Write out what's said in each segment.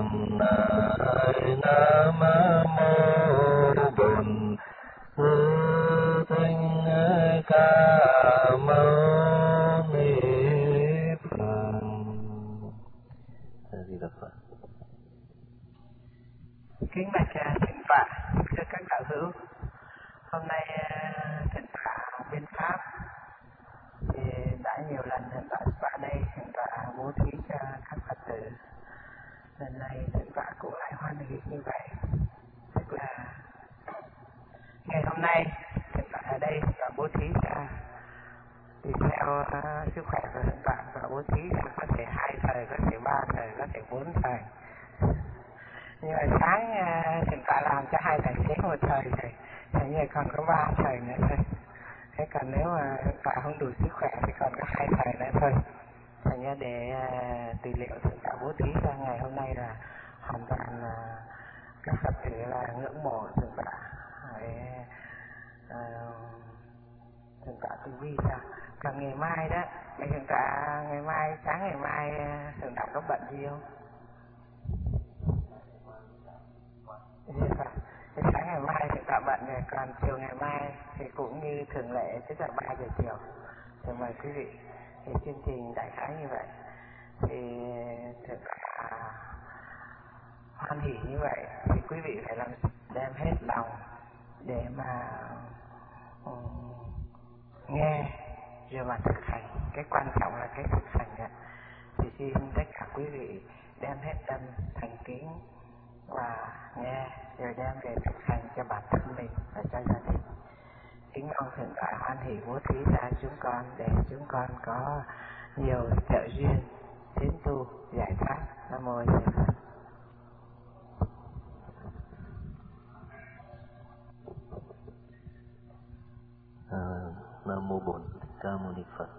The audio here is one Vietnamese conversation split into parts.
Lại Nam Mô Bổn Sư Thích Ca Mâu Ni Phật. Di Đà Phật. Kính bạch thượng tọa, thưa các đạo hữu, hôm nay thượng tọa bên Pháp thì đã nhiều lần thượng tọa qua đây, thượng tọa bố thí cho các Phật tử. Lần này thượng tọa cũng lại hoan hỷ như vậy, tức là ngày hôm nay thượng tọa ở đây thượng tọa bố thí cho, thì theo sức khỏe của thượng tọa và bố thí là có thể 2 thời, có thể 3 thời, có thể 4 thời. Nhưng mà sáng thượng tọa làm cho 2 tài xế 1 thời rồi, hình như còn có 3 thời nữa thôi. Thế còn nếu mà thượng tọa không đủ sức khỏe thì còn có 2 thời nữa thôi. Thành ra để tư liệu thượng tọa bố thí ra ngày hôm nay là hoàn toàn các Phật tử là ngưỡng mộ thượng tọa. Thượng tọa tu vi sao? Còn ngày mai đó, thượng tọa ngày mai, sáng ngày mai thượng tọa có bận gì không? Thì sáng ngày mai thì tọa bận rồi, còn chiều ngày mai thì cũng như thường lệ, tức là 3 giờ chiều. Thì mời quý vị, thì chương trình đại khái như vậy. Thì thượng tọa hoan hỷ như vậy thì quý vị phải làm đem hết lòng để mà nghe rồi mà thực hành. Cái quan trọng là cái thực hành ạ. Thì xin tất cả quý vị đem hết tâm thành kính và nghe rồi đem về thực hành cho bản thân mình và cho gia đình. Kính mong thượng tọa hoan hỷ bố thí ra chúng con để chúng con có nhiều trợ duyên tiến tu giải thoát. Nam mô A Di Đà Phật. Nam Mô Bổn Sư Thích Ca Mâu Ni Phật.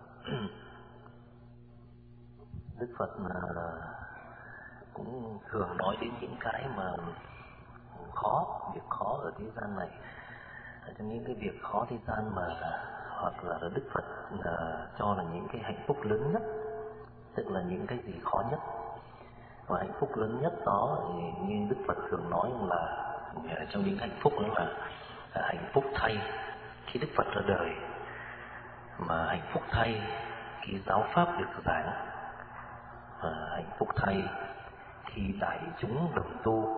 Đức Phật là cũng thường nói đến những cái mà khó, việc khó ở thế gian này. Trong những cái việc khó thế gian mà hoặc là Đức Phật cho là những cái hạnh phúc lớn nhất, tức là những cái gì khó nhất. Và hạnh phúc lớn nhất đó thì như Đức Phật thường nói là trong những hạnh phúc đó là hạnh phúc thay khi Đức Phật ra đời, mà hạnh phúc thay khi giáo pháp được giảng, và hạnh phúc thay khi đại chúng đồng tu.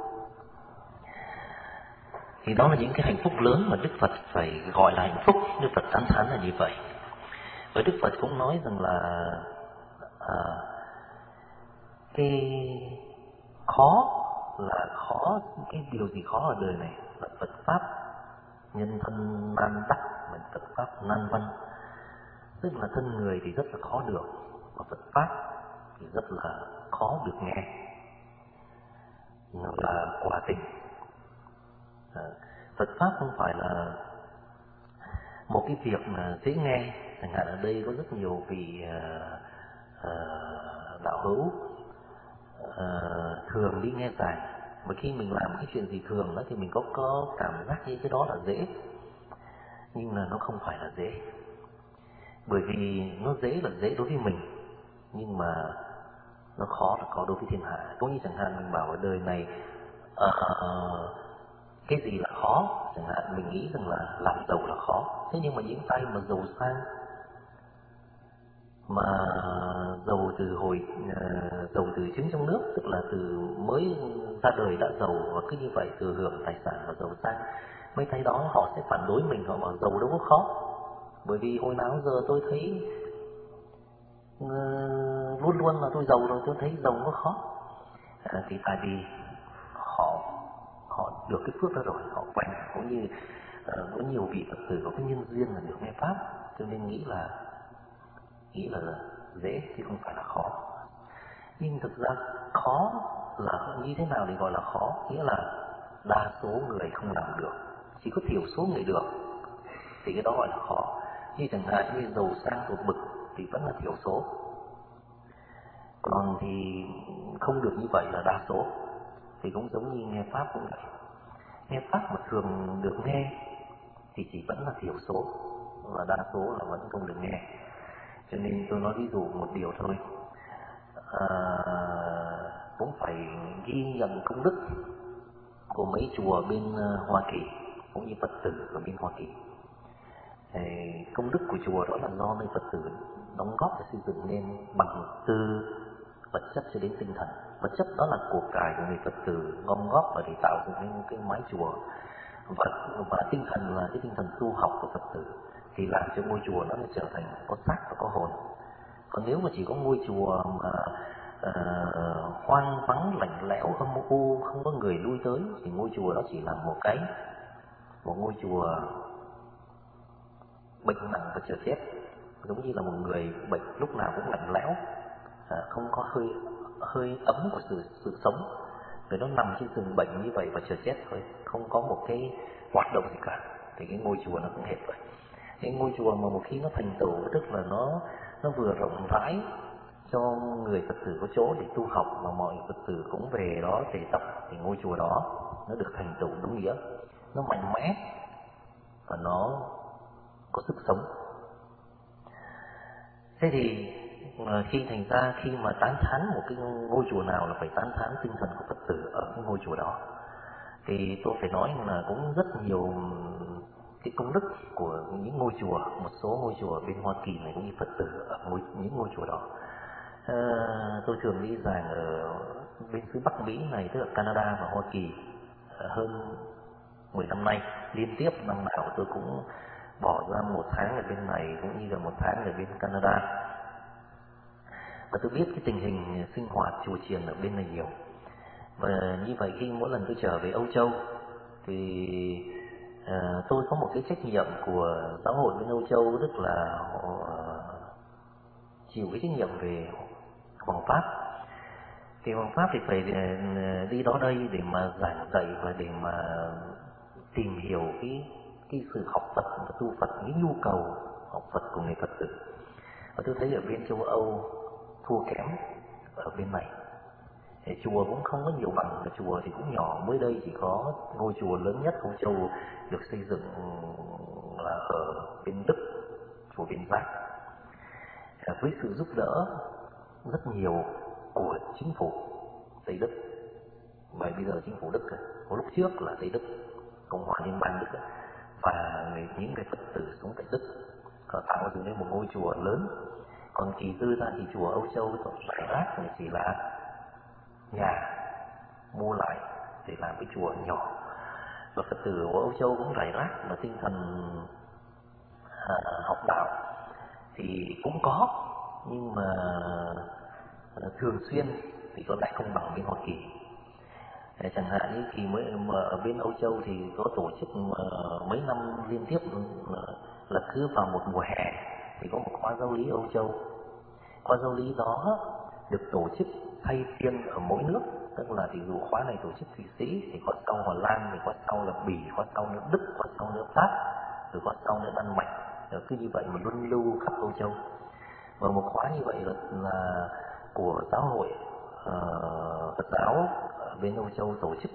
Thì đó là những cái hạnh phúc lớn mà Đức Phật phải gọi là hạnh phúc. Đức Phật tán thán là như vậy. Và Đức Phật cũng nói rằng là cái khó là khó, cái điều gì khó ở đời này là Phật pháp nhân thân nan đắc, mà Phật pháp nan văn. Tức là thân người thì rất là khó được, mà Phật pháp thì rất là khó được nghe, nó là quả tình. Phật pháp không phải là một cái việc mà dễ nghe. Chẳng hạn ở đây có rất nhiều vị đạo hữu thường đi nghe giảng, mà khi mình làm cái chuyện gì thường đó thì mình có cảm giác như cái đó là dễ, nhưng là nó không phải là dễ. Bởi vì nó dễ là dễ đối với mình, nhưng mà nó khó là khó đối với thiên hạ. Cũng như chẳng hạn mình bảo ở đời này cái gì là khó, chẳng hạn mình nghĩ rằng là làm giàu là khó. Thế nhưng mà những tay mà giàu sang, mà giàu từ trứng trong nước, tức là từ mới ra đời đã giàu, và cứ như vậy thừa hưởng tài sản và giàu sang, mấy tay đó họ sẽ phản đối mình, họ bảo giàu đâu có khó. Bởi vì hồi nào giờ tôi thấy luôn luôn là tôi giàu rồi, tôi thấy giàu có khó. Thì tại vì họ được cái phước đó rồi, họ quen. Cũng như có nhiều vị Phật tử có cái nhân duyên là được nghe pháp, cho nên nghĩ là dễ chứ không phải là khó. Nhưng thực ra khó là như thế nào để gọi là khó? Nghĩa là đa số người không làm được, chỉ có thiểu số người được, thì cái đó gọi là khó. Như chẳng hạn như giàu sang tột bực thì vẫn là thiểu số, còn thì không được như vậy là đa số. Thì cũng giống như nghe pháp cũng vậy, nghe pháp mà thường được nghe thì chỉ vẫn là thiểu số, và đa số là vẫn không được nghe. Cho nên tôi nói ví dụ một điều thôi. cũng phải ghi nhận công đức của mấy chùa bên Hoa Kỳ cũng như Phật tử ở bên Hoa Kỳ. Công đức của chùa đó là do nơi Phật tử đóng góp để xây dựng nên bằng từ vật chất cho đến tinh thần. Vật chất đó là của cải của người Phật tử gom góp và để tạo dựng nên cái mái chùa, và tinh thần là cái tinh thần tu học của Phật tử thì làm cho ngôi chùa nó trở thành có xác và có hồn. Còn nếu mà chỉ có ngôi chùa mà hoang vắng lạnh lẽo âm u không có người lui tới thì ngôi chùa đó chỉ là một ngôi chùa bệnh nặng và chờ chết, giống như là một người bệnh lúc nào cũng lạnh lẽo, không có hơi ấm của sự sống, người nó nằm trên giường bệnh như vậy và chờ chết thôi, không có một cái hoạt động gì cả. Thì cái ngôi chùa nó cũng hết vậy. Cái ngôi chùa mà một khi nó thành tựu, tức là nó vừa rộng rãi cho người Phật tử có chỗ để tu học mà mọi Phật tử cũng về đó để tập, thì ngôi chùa đó nó được thành tựu đúng nghĩa, nó mạnh mẽ và nó có sức sống. Thế thì khi mà tán thán một cái ngôi chùa nào là phải tán thán tinh thần của Phật tử ở cái ngôi chùa đó, thì tôi phải nói là cũng rất nhiều cái công đức của những ngôi chùa, một số ngôi chùa bên Hoa Kỳ này cũng như Phật tử ở những ngôi chùa đó. Tôi thường đi giảng ở bên xứ Bắc Mỹ này, tức là Canada và Hoa Kỳ hơn 10 năm nay, liên tiếp năm nào tôi cũng bỏ ra 1 tháng ở bên này cũng như là 1 tháng ở bên Canada, và tôi biết cái tình hình sinh hoạt chùa chiền ở bên này nhiều. Và như vậy khi mỗi lần tôi trở về Âu Châu thì tôi có một cái trách nhiệm của giáo hội bên Âu Châu, tức là chịu cái trách nhiệm về Hoàng Pháp. Thì Hoàng Pháp thì phải đi đó đây để mà giảng dạy và để mà tìm hiểu cái sự học Phật và tu Phật, cái nhu cầu học Phật của người Phật tử. Và tôi thấy ở bên châu Âu thua kém ở bên này. Chùa cũng không có nhiều bằng, chùa thì cũng nhỏ, mới đây chỉ có ngôi chùa lớn nhất Âu Châu được xây dựng là ở bên Đức, chùa Viên Giác, với sự giúp đỡ rất nhiều của chính phủ Tây Đức. Và bây giờ chính phủ Đức rồi, lúc trước là Tây Đức, Cộng hòa Liên bang Đức, và những người Phật tử sống tại Đức họ tạo dựng nên một ngôi chùa lớn. Còn kỳ tư ra thì chùa Âu Châu rải rác chỉ là nhà mua lại để làm cái chùa nhỏ, và Phật tử của Âu Châu cũng rải rác, mà tinh thần học đạo thì cũng có, nhưng mà thường xuyên thì có lại không bằng bên Hoa Kỳ. Chẳng hạn như kỳ mới ở bên Âu Châu thì có tổ chức mấy năm liên tiếp là cứ vào một mùa hè thì có một khóa giáo lý Âu Châu. Khóa giáo lý đó được tổ chức thay phiên ở mỗi nước, tức là ví dụ khóa này tổ chức Thụy Sĩ thì khóa sau Hà Lan, thì khóa sau là Bỉ, khóa sau nữa Đức, khóa sau nữa Pháp, rồi khóa sau nữa Đan Mạch, rồi cứ như vậy mà luân lưu khắp Âu Châu. Và một khóa như vậy là của giáo hội Phật giáo ở bên Âu Châu tổ chức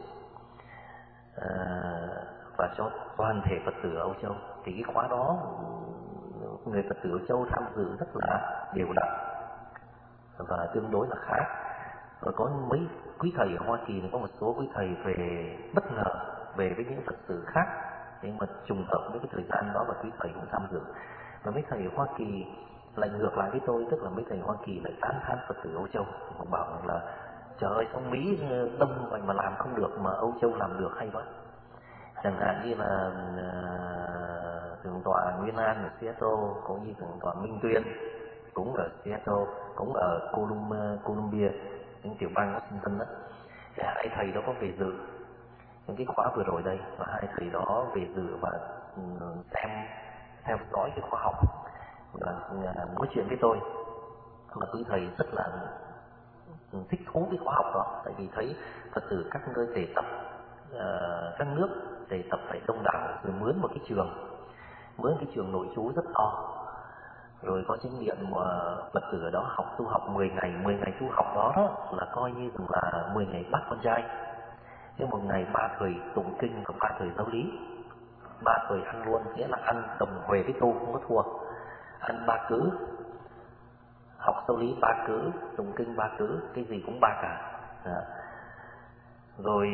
và cho toàn thể Phật tử ở Âu Châu. Thì cái khóa đó người Phật tử Âu Châu tham dự rất là đều đặn và tương đối là khá. Và có mấy quý thầy ở Hoa Kỳ này, có một số quý thầy về bất ngờ về với những Phật tử khác, nhưng mà trùng hợp với cái thời gian đó và quý thầy cũng tham dự. Và mấy thầy ở Hoa Kỳ lại ngược lại với tôi, tức là mấy thầy Hoa Kỳ lại tán thán Phật tử Âu Châu, họ bảo là trời ơi, sao Mỹ đông vậy mà làm không được mà Âu Châu làm được hay vậy. Chẳng hạn như là thượng tọa Nguyên An ở Seattle, cũng như thượng tọa Minh Tuyên cũng ở Seattle, cũng ở Columbia, những tiểu bang Washington đó. Thì hai thầy đó có về dự những cái khóa vừa rồi đây, và hai thầy đó về dự và theo dõi cái khóa học và nói chuyện với tôi. Mà quý thầy rất là thích thú cái khóa học đó, tại vì thấy Phật tử các nơi tề tập, các nước tề tập phải đông đảo, rồi mướn cái trường nội trú rất to, rồi có kinh nghiệm mà Phật tử ở đó tu học 10 ngày tu học đó là coi như rằng là 10 ngày bắt con trai. Nhưng một ngày 3 thời tụng kinh và 3 thời giáo lý, 3 thời ăn luôn, nghĩa là ăn đồng huề với tu không có thua, ăn 3 cữ, học giáo lý 3 cữ, tụng kinh 3 cữ, cái gì cũng 3 cả. Rồi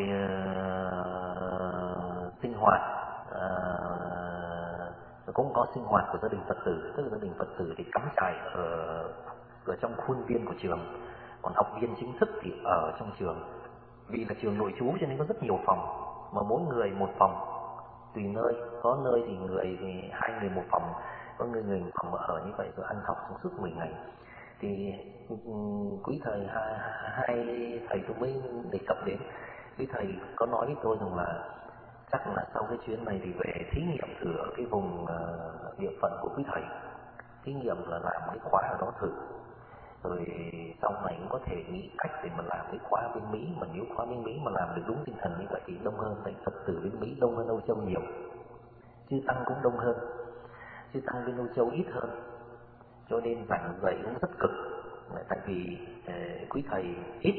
sinh hoạt cũng có sinh hoạt của gia đình Phật tử, tức là gia đình Phật tử thì cắm trại ở trong khuôn viên của trường, còn học viên chính thức thì ở trong trường. Vì là trường nội trú cho nên có rất nhiều phòng, mà mỗi người một phòng, tùy nơi, có nơi thì người thì 2 người một phòng, có người một phòng ở như vậy rồi ăn học trong suốt 10 ngày. Thì quý thầy hai thầy tôi mới đề cập đến, quý thầy có nói với tôi rằng là chắc là sau cái chuyến này thì về thí nghiệm thử ở cái vùng địa phận của quý thầy, thí nghiệm là làm cái khóa ở đó thử, rồi sau này cũng có thể nghĩ cách để mà làm cái khóa bên Mỹ. Mà nếu khóa bên Mỹ mà làm được đúng tinh thần như vậy thì đông hơn, tại Phật tử bên Mỹ đông hơn Âu Châu nhiều, chư tăng cũng đông hơn, chư tăng bên Âu Châu ít hơn, cho nên giảng dạy cũng rất cực. Tại vì quý thầy ít,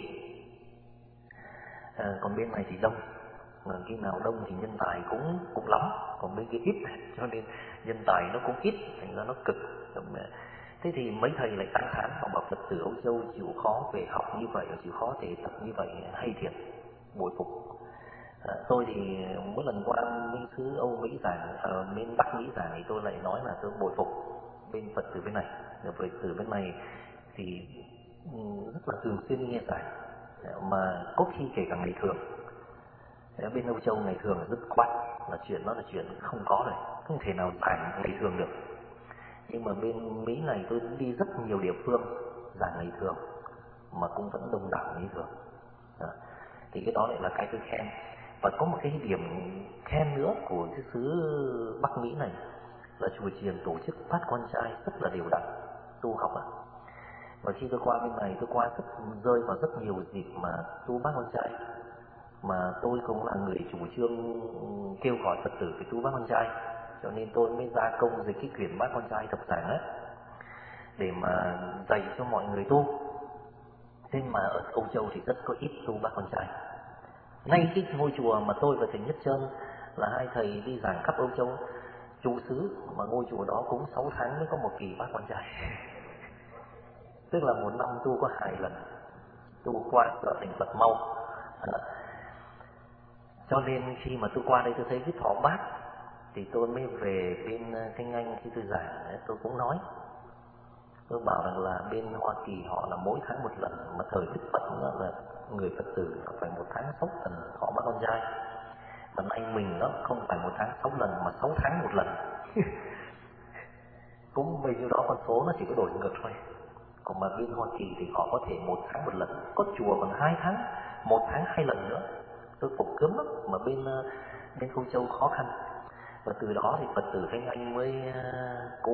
còn bên này thì đông, mà khi nào đông thì nhân tài cũng lắm, còn bên kia ít cho nên nhân tài nó cũng ít, thành ra nó cực. Thế thì mấy thầy lại tán thán, họ bảo Phật tử Âu Châu chịu khó về học như vậy, chịu khó thể tập như vậy hay thiệt, bội phục. Tôi thì mỗi lần qua bên xứ Âu Mỹ giảng, bên Bắc Mỹ giảng thì tôi lại nói là tôi bội phục bên Phật tử bên này. Phật tử bên này thì rất là thường xuyên nghe giảng, mà có khi kể cả ngày thường. Bên Âu Châu ngày thường là dứt khoát, là chuyện đó là chuyện không có rồi, không thể nào giảng ngày thường được. Nhưng mà bên Mỹ này tôi đi rất nhiều địa phương giảng ngày thường mà cũng vẫn đông đảo như thường. Thì cái đó lại là cái tôi khen. Và có một cái điểm khen nữa của cái xứ Bắc Mỹ này là chùa chiền tổ chức phát con trai rất là đều đặn tu học ạ. Và khi tôi qua bên này, tôi qua rơi vào rất nhiều dịp mà tu bác con trai, mà tôi cũng là người chủ trương kêu gọi Phật tử phải tu bác con trai, cho nên tôi mới gia công dịch cái quyển bác con trai thập giảng ấy để mà dạy cho mọi người tu. Thế mà ở Âu Châu thì rất có ít tu bác con trai. Ngay cái ngôi chùa mà tôi và thầy Nhất Trơn là hai thầy đi giảng khắp Âu Châu, trụ xứ mà ngôi chùa đó cũng 6 tháng mới có một kỳ bác con trai. Tức là một năm tu có 2 lần, tu qua trở thành Phật mau. Cho nên khi mà tôi qua đây tôi thấy cái thọ bát thì tôi mới về bên Thanh Anh. Khi tôi giảng tôi cũng nói, tôi bảo rằng là bên Hoa Kỳ họ là mỗi tháng một lần, mà thời Đức Phật nữa là người Phật tử phải 1 tháng 6 lần thọ bác con trai. Mà anh mình nó không phải 1 tháng 6 lần mà 6 tháng 1 lần. Cũng bây giờ đó con số nó chỉ có đổi ngược thôi. Còn mà bên Hoa Kỳ thì họ có thể 1 tháng 1 lần, có chùa còn 2 tháng, 1 tháng 2 lần nữa. Tôi phục cướm lắm, mà bên Âu Châu khó khăn. Và từ đó thì Phật tử Thanh Anh mới cố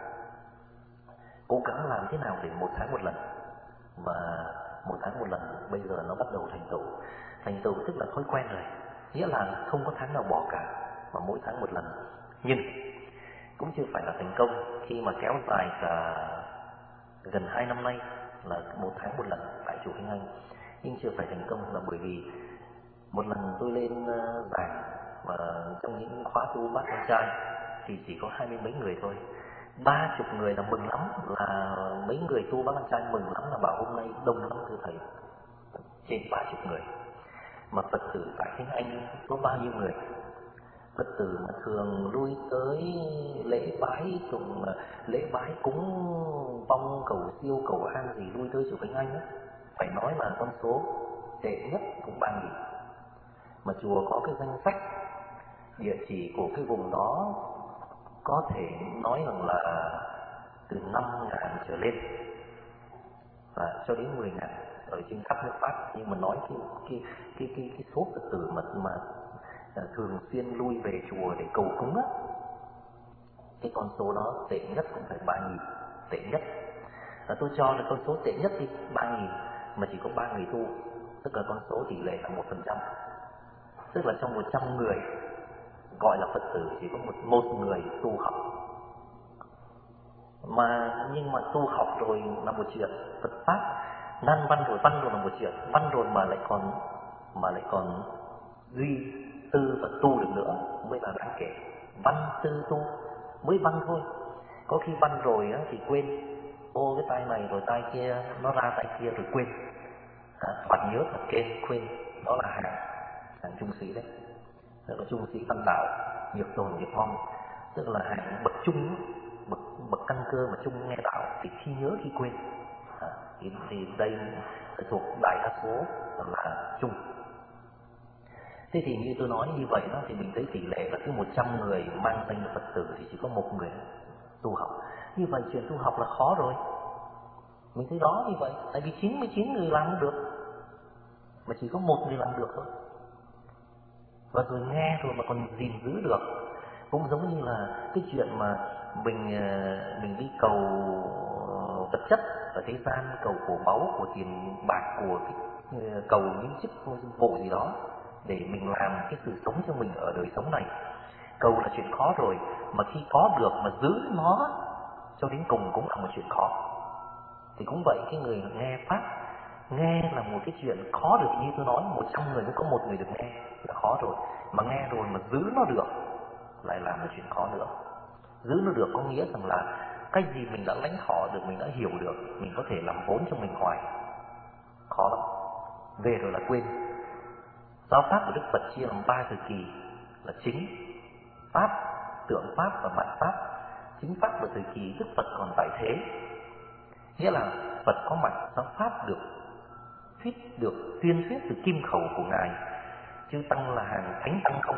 gắng làm thế nào để 1 tháng 1 lần. Mà 1 tháng 1 lần bây giờ nó bắt đầu thành tựu tức là thói quen rồi, nghĩa là không có tháng nào bỏ cả, mà mỗi tháng 1 lần. Nhưng cũng chưa phải là thành công khi mà kéo dài cả gần 2 năm nay là 1 tháng 1 lần tại chùa Thanh Anh. Nhưng chưa phải thành công là bởi vì một lần tôi lên giảng mà trong những khóa tu bác con trai thì chỉ có 20 mấy người thôi. 30 người là mừng lắm, là mấy người tu bác con trai mừng lắm, là bảo hôm nay đông lắm thưa thầy, trên 30 người. Mà Phật tử tại Thanh Anh có bao nhiêu người? Phật tử mà thường lui tới lễ bái cúng vong cầu siêu cầu an gì lui tới chùa Thanh Anh á, phải nói là con số tệ nhất cũng 3.000. Mà chùa có cái danh sách địa chỉ của cái vùng đó, có thể nói rằng là từ 5.000 trở lên và cho đến 10.000 ở trên khắp nước Pháp. Nhưng mà nói cái số Phật tử mà thường xuyên lui về chùa để cầu cúng á, cái con số đó tệ nhất cũng phải 3.000, tệ nhất. Tôi cho là con số tệ nhất đi 3.000 mà chỉ có 3 người tu, tức là con số tỷ lệ là 1%. Tức là trong 100 người gọi là Phật tử chỉ có một người tu học. Nhưng mà tu học rồi là một chuyện, Phật pháp nan văn rồi là một chuyện, văn rồi mà lại còn duy tư và tu được nữa mới là đáng kể. Văn tư tu mới văn thôi, có khi văn rồi á thì quên, ô cái tay này rồi tay kia nó ra tay kia rồi quên. Bạn nhớ là kên khuyên đó là hàng trung sĩ đấy, tức là trung sĩ văn đạo, nhược tồn nhược vong, tức là hàng bậc trung, bậc căn cơ mà trung nghe đạo thì khi nhớ khi quên. Thì đây thuộc đại đa số là trung. Thế thì như tôi nói như vậy đó, thì mình thấy tỷ lệ là cứ 100 người mang danh là Phật tử thì chỉ có một người tu học. Như vậy chuyện tu học là khó rồi. Mình thấy đó như vậy, tại vì 99 người làm không được, mà chỉ có một người làm được thôi. Và rồi nghe rồi mà còn gìn giữ được. Cũng giống như là cái chuyện mà mình đi cầu vật chất ở thế gian, cầu của báu, của tiền bạc, của cầu những chức vụ gì đó để mình làm cái sự sống cho mình ở đời sống này. Cầu là chuyện khó rồi, mà khi có được mà giữ nó cho đến cùng cũng là một chuyện khó. Thì cũng vậy, cái người nghe Pháp, nghe là một cái chuyện khó được, như tôi nói, 100 người mới có một người được nghe là khó rồi. Mà nghe rồi mà giữ nó được lại là một chuyện khó nữa. Giữ nó được có nghĩa rằng là cái gì mình đã lãnh thọ được, mình đã hiểu được, mình có thể làm vốn cho mình hoài. Khó lắm. Về rồi là quên. Giáo pháp của Đức Phật chia làm 3 thời kỳ là chính Pháp, tượng Pháp và mặt Pháp. Chính Pháp là thời kỳ Đức Phật còn tại thế, nghĩa là Phật có mặt, giáo Pháp được tuyên thuyết từ kim khẩu của Ngài, chứ Tăng là hàng thánh Tăng không.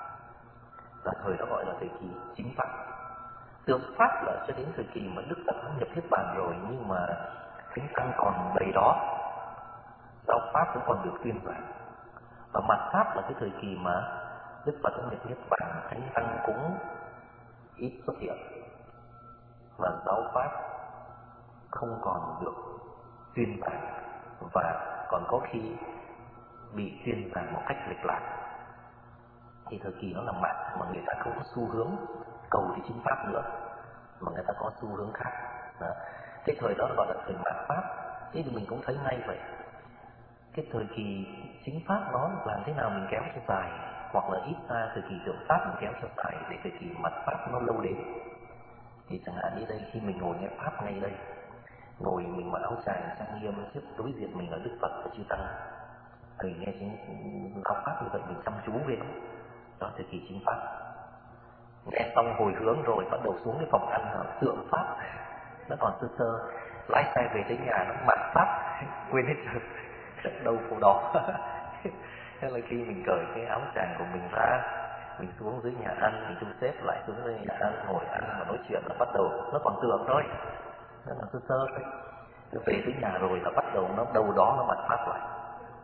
Là thời đó gọi là thời kỳ chính Pháp. Tượng Pháp là cho đến thời kỳ mà Đức Phật đã nhập Niết Bàn rồi, nhưng mà thánh Tăng còn đầy đó, giáo Pháp cũng còn được tuyên giảng. Và mặt Pháp là cái thời kỳ mà Đức Phật đã nhập Niết Bàn, thánh Tăng cũng ít xuất hiện, và giáo Pháp không còn được tuyên giảng, và còn có khi bị tuyên giảng một cách lệch lạc. Thì thời kỳ đó là mạt, mà người ta không có xu hướng cầu đi chính Pháp nữa, mà người ta có xu hướng khác. Cái thời đó gọi là thời mạt Pháp. Thế thì mình cũng thấy ngay vậy, cái thời kỳ chính Pháp đó làm thế nào mình kéo cho dài, hoặc là ít ra thời kỳ tượng Pháp mình kéo cho dài để thời kỳ mạt Pháp nó lâu đến. Thì chẳng hạn như đây, khi mình ngồi nghe Pháp ngay đây, ngồi mình mặc áo tràng trang nghiêm, trước đối diện mình là Đức Phật và Chư Tăng, mình nghe chính giáo Pháp như vậy mình chăm chú về nó. Đó thời kỳ chính Pháp. Nghe xong hồi hướng rồi bắt đầu xuống cái phòng ăn tượng Pháp, nó còn sơ sơ, lái xe về tới nhà nó mặt Pháp, quên hết rồi, đâu phố đó. Thế là khi mình cởi cái áo tràng của mình ra, mình xuống dưới nhà ăn, mình thu xếp lại xuống dưới nhà ăn, ngồi ăn và nói chuyện là bắt đầu nó còn tưởng thôi, nó là sơ sơ thôi. Về tới nhà rồi là bắt đầu nó đâu đó nó mặt Pháp lại.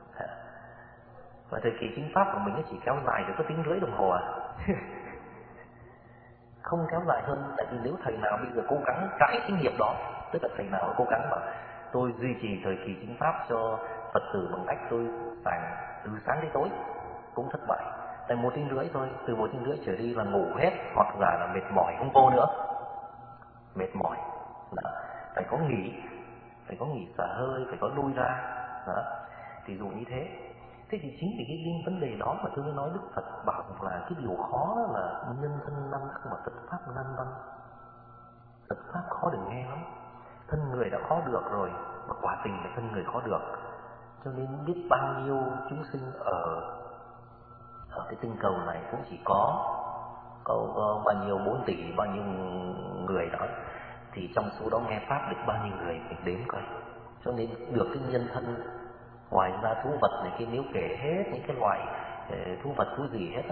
Và thời kỳ chính Pháp của mình nó chỉ kéo dài được có tiếng rưỡi đồng hồ không kéo dài hơn. Tại vì nếu thầy nào bây giờ cố gắng cãi cái nghiệp đó, tức là thầy nào cố gắng mà tôi duy trì thời kỳ chính Pháp cho Phật tử bằng cách tôi giảng từ sáng đến tối, cũng thất bại. Tại 1 tiếng rưỡi thôi, từ 1 tiếng rưỡi trở đi là ngủ hết, hoặc là mệt mỏi không vô nữa. Mệt mỏi đó. Phải có nghỉ xả hơi, phải có lui ra đó. Thì dụ như thế. Thế thì chính vì cái vấn đề đó mà tôi mới nói Đức Phật bảo là cái điều khó đó là nhân thân năm không mà Phật Pháp nan văn. Phật Pháp khó được nghe lắm. Thân người đã khó được rồi, mà quả tình là thân người khó được. Cho nên biết bao nhiêu chúng sinh ở cái tinh cầu này cũng chỉ có bao nhiêu 4 tỷ, bao nhiêu người đó. Thì trong số đó nghe Pháp được bao nhiêu người mình đếm coi. Cho nên được cái nhân thân. Ngoài ra thú vật này kia, nếu kể hết những cái loại thú vật thú gì hết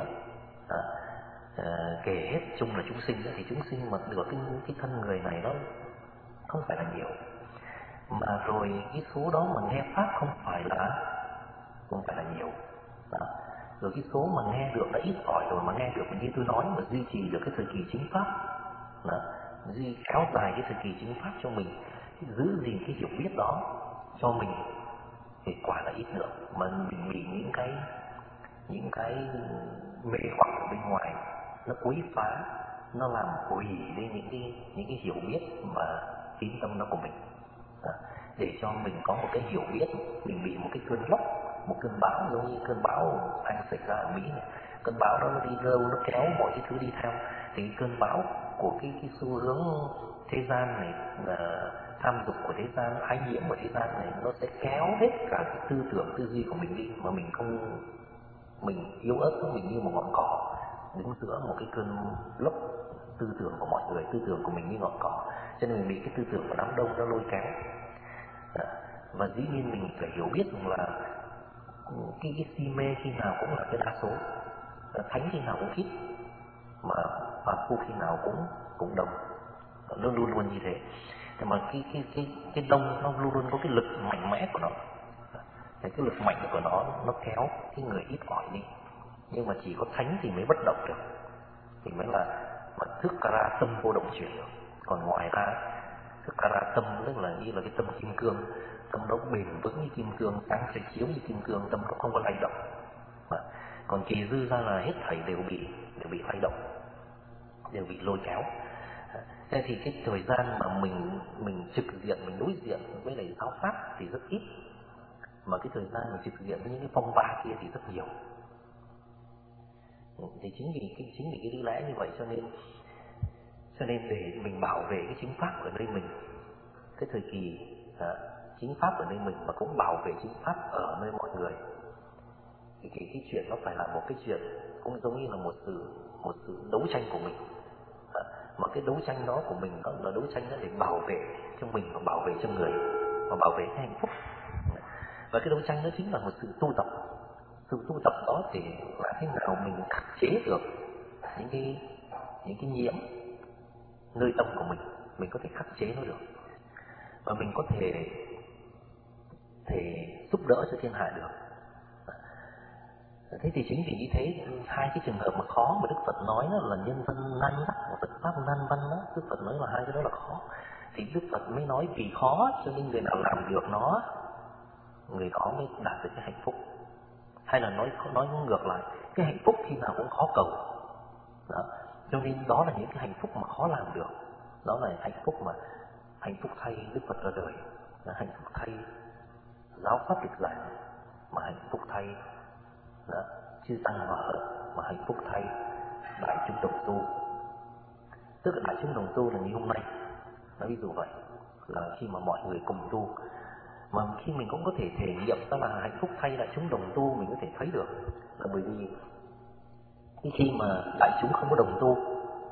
kể hết chung là chúng sinh đó, thì chúng sinh mà được cái thân người này nó không phải là nhiều. Mà rồi cái số đó mà nghe Pháp không phải là nhiều đó. Rồi cái số mà nghe được đã ít ỏi rồi, mà nghe được như tôi nói mà duy trì được cái thời kỳ chính Pháp đó, kéo dài cái thời kỳ chính Pháp cho mình, giữ gìn cái hiểu biết đó cho mình, thì quả là ít được. Mà mình bị những cái mê hoặc ở bên ngoài nó quấy phá, nó làm hủy đi những cái hiểu biết mà tín tâm đó của mình. Để cho mình có một cái hiểu biết, mình bị một cái cơn lốc, một cơn bão, giống như cơn bão đang xảy ra ở Mỹ này. Cơn bão đó nó đi đâu, nó kéo mọi cái thứ đi theo. Thì cơn bão của cái xu hướng thế gian này tham dục của thế gian, ái nhiễm của thế gian này, nó sẽ kéo hết cả cái tư tưởng tư duy của mình đi, mà mình yếu ớt của mình như một ngọn cỏ đứng giữa một cái cơn lốc tư tưởng của mọi người, tư tưởng của mình như ngọn cỏ, cho nên mình bị cái tư tưởng của đám đông nó lôi kéo. Và dĩ nhiên mình phải hiểu biết rằng là cái si mê khi nào cũng là cái đa số, thánh khi nào cũng ít, mà phàm phu khi nào cũng đông, nó luôn luôn như thế. Nhưng mà cái đông nó luôn luôn có cái lực mạnh mẽ của nó, cái lực mạnh của nó kéo cái người ít ỏi đi. Nhưng mà chỉ có thánh thì mới bất động được, thì mới là thức kara tâm vô động chuyển được. Còn ngoài ra thức kara tâm tức là như là cái tâm kim cương, tâm nó bền vững như kim cương, sáng sẽ chiếu như kim cương, tâm nó không có lay động. Còn kỳ dư ra là hết thảy đều bị lay động, đều bị lôi kéo. Thế thì cái thời gian mà mình trực diện, mình đối diện với lại giáo pháp thì rất ít, mà cái thời gian mình trực diện với những cái phong ba kia thì rất nhiều. Thì chính vì cái lý lẽ như vậy cho nên để mình bảo vệ cái chính pháp ở nơi mình, cái thời kỳ chính pháp ở nơi mình mà cũng bảo vệ chính pháp ở nơi mọi người, thì cái chuyện nó phải là một cái chuyện cũng giống như là một sự đấu tranh của mình. Mà cái đấu tranh đó của mình nó là đấu tranh để bảo vệ cho mình và bảo vệ cho người và bảo vệ cái hạnh phúc. Và cái đấu tranh đó chính là một sự tu tập. Sự tu tập đó thì là thế nào mình khắc chế được những cái nhiễm nơi tâm của mình có thể khắc chế nó được, và mình có thể giúp đỡ cho thiên hạ được. Thế thì chính vì như thế, hai cái trường hợp mà khó mà Đức Phật nói đó là nhân văn nan đắc và Phật pháp nan văn đó, Đức Phật nói là hai cái đó là khó, thì Đức Phật mới nói vì khó cho nên người nào làm được nó, người đó mới đạt được cái hạnh phúc. Hay là nói ngược lại, cái hạnh phúc khi nào cũng khó cầu đó. Cho nên đó là những cái hạnh phúc mà khó làm được. Đó là hạnh phúc thay Đức Phật ra đời, là hạnh phúc thay giáo pháp được giảng, mà hạnh phúc thay chư tăng hòa hợp, mà hạnh phúc thay đại chúng đồng tu. Tức là đại chúng đồng tu là như hôm nay, nói ví dụ vậy, là khi mà mọi người cùng tu, mà khi mình cũng có thể thể nghiệm đó là hạnh phúc thay đại chúng đồng tu, mình có thể thấy được là bởi vì khi mà đại chúng không có đồng tu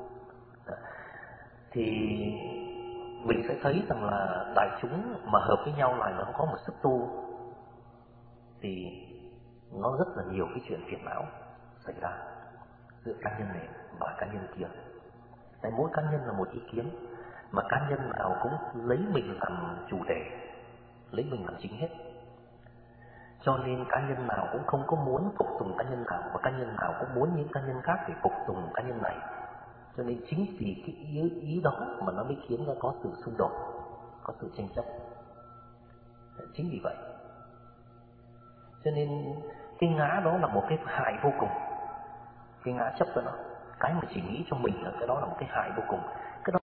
thì mình sẽ thấy rằng là đại chúng mà hợp với nhau lại nó có một sức tu, thì nó rất là nhiều cái chuyện phiền não xảy ra giữa cá nhân này và cá nhân kia. Tại mỗi cá nhân là một ý kiến, mà cá nhân nào cũng lấy mình làm chủ đề, lấy mình làm chính hết, cho nên cá nhân nào cũng không có muốn phục tùng cá nhân nào, và cá nhân nào cũng muốn những cá nhân khác phải phục tùng cá nhân này. Cho nên chính vì cái ý đó mà nó mới khiến ra có sự xung đột, có sự tranh chấp. Chính vì vậy cho nên cái ngã đó là một cái hại vô cùng. Cái ngã chấp cho nó, cái mà chỉ nghĩ cho mình là cái đó là một cái hại vô cùng.